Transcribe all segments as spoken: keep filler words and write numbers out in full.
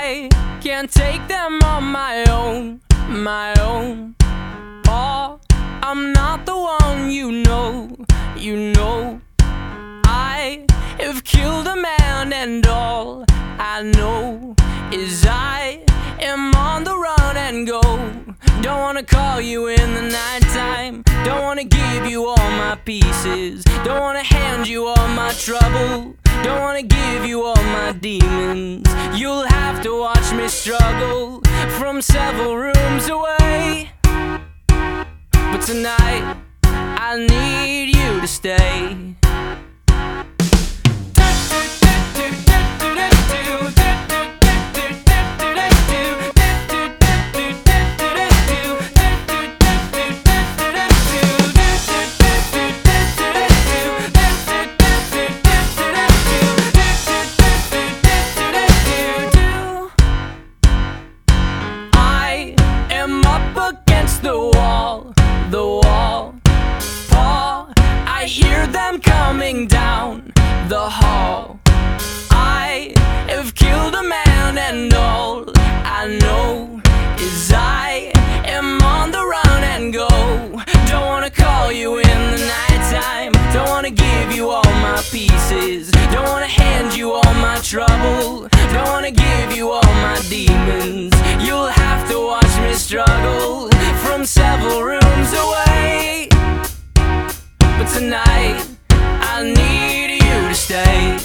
I can't take them on my own, my own. Oh, I'm not the one, you know, you know. I have killed a man and all I know is I am on the run and go. Don't wanna call you in the nighttime, don't wanna give you all my pieces, don't wanna hand you all my trouble, don't wanna give you all my demons. You'll have to watch me struggle from several rooms away. But tonight I need you to stay. The wall, the wall, Paul, I hear them coming down the hall. I have killed a man and all I know is I am on the run and go. Don't wanna call you in the nighttime, don't wanna give you all my pieces, don't wanna hand you all my trouble, don't wanna give you all my demons. You'll have to watch me struggle from several rooms away. But tonight I need you to stay.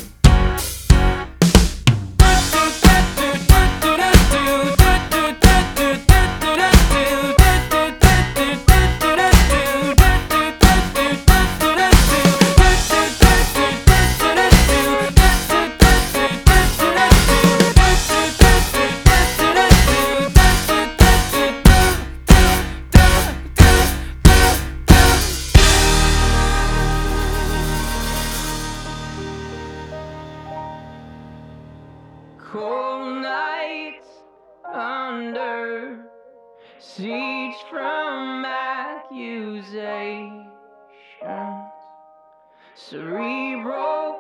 Cold nights under siege from accusations, cerebral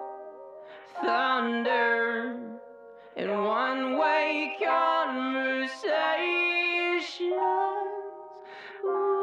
thunder and one-way conversations. Ooh.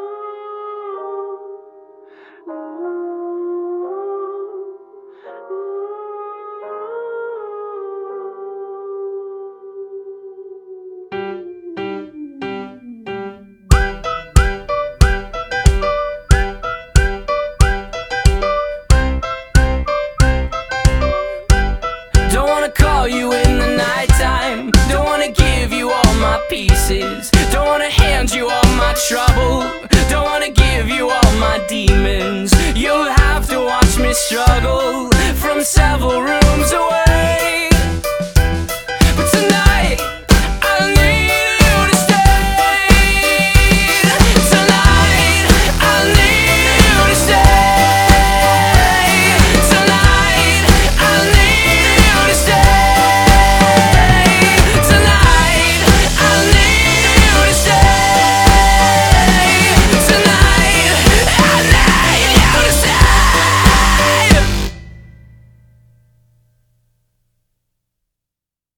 Call you in the nighttime, don't wanna give you all my pieces, don't wanna hand you all my trouble, don't wanna give you all my demons. You'll have to watch me struggle from several rooms away.